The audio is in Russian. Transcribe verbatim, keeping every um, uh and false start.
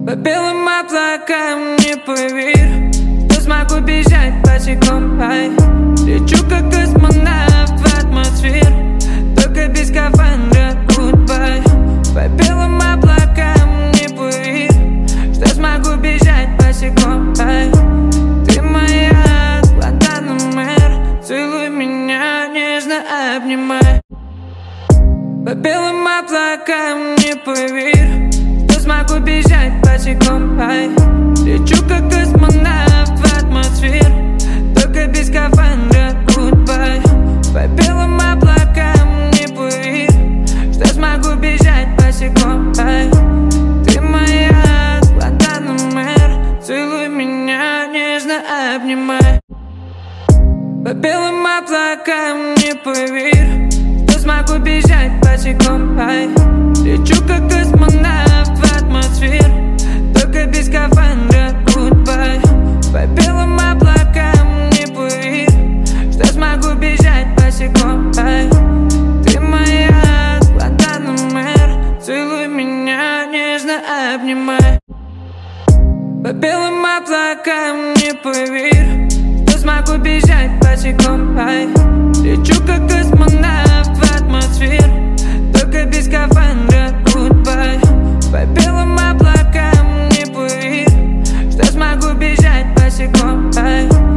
По белым облакам, не поверь, что смогу бежать босиком, ай. Лечу как космонавт в атмосферу, только без скафандра, goodbye. По белым облакам, не поверь, что смогу бежать босиком, ай. Ты моя Гвантанамер, целуй меня, нежно обнимай. По белым облакам, не поверь, что смогу бежать босиком, ай. Лечу как космонавт в атмосферу, только без скафандра, goodbye. По белым облакам, не поверь, что смогу бежать босиком, ай. Ты моя Гвантанамер, целуй меня, нежно обнимай. По белым облакам, не поверь, что смогу бежать босиком, ай. Лечу как космонавт в атмосферу, только без скафандра, goodbye. По белым облакам, не поверь, что смогу бежать босиком, ай. Ты моя Гвантанамер, целуй меня, нежно обнимай. По белым облакам, не поверь, что смогу бежать босиком, ай. Лечу как космонавт в атмосферу, только без скафандра, goodbye. По белым облакам, не поверь, что смогу бежать босиком, ай.